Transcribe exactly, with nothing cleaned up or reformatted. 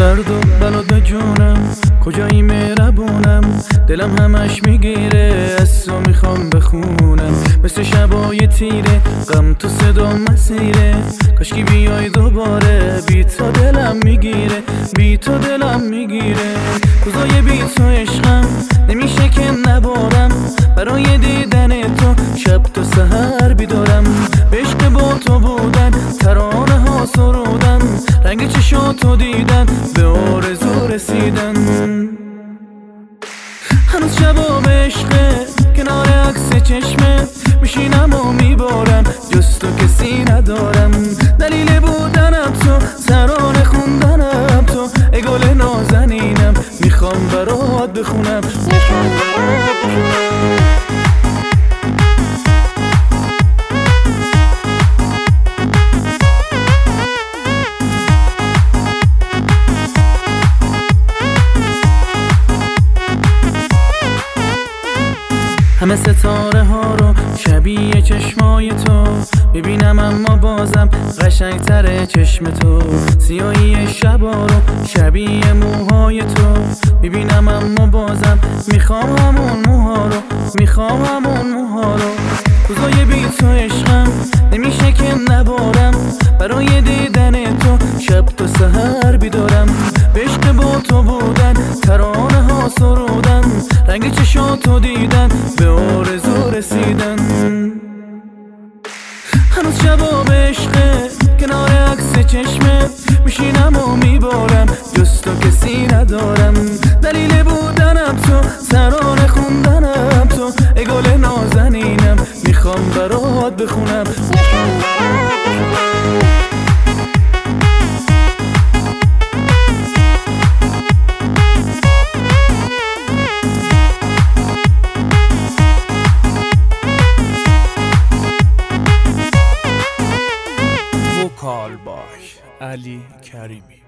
درد و بلا به جونم، کجایی مهربونم، دلم همش میگیره از تو میخوام بخونم. مثل شبای تیره غم تو صدا مسیره، کاشکی بیای دوباره، بی تو دلم میگیره، بی تو دلم میگیره. روزای بی تو عشقم نمیشه که نبارم، برای دیدن تو شب تا سحر بیدارم. به عشق با تو بودن، ترانه ها سرودن، رنگ چشاتو دیدن، به آرزو رسیدن. هنوز شبا به عشقه، کنار عکس چشمه میشینم و میبارم، جز تو کسی ندارم. دلیل بودنم تو، ترانه خوندنم تو، ای گل نازنینم، میخوام برات بخونم. همه ستاره ها رو شبیه چشمای تو ببینم، اما بازم قشنگتره چشم تو. سیاهی شبا رو شبیه موهای تو ببینم، اما بازم میخوام همون موها رو، میخوام همون موها رو. روزای بی تو عشقم نمیشه که نبارم، برای دیدن تو شب تا سحر بیدارم. به عشق با تو بودن، ترانه ها سرودن، رنگ چشاتو دیدن، به آرزو رسیدن. هنوز شبا به عشقه، کنار عکس چشمه میشینم و میبارم، جز تو کسی ندارم. دلیل بودنم تو، ترانه خوندنم تو، ای گل نازنینم، میخوام برات بخونم. کال باش علی کریمی.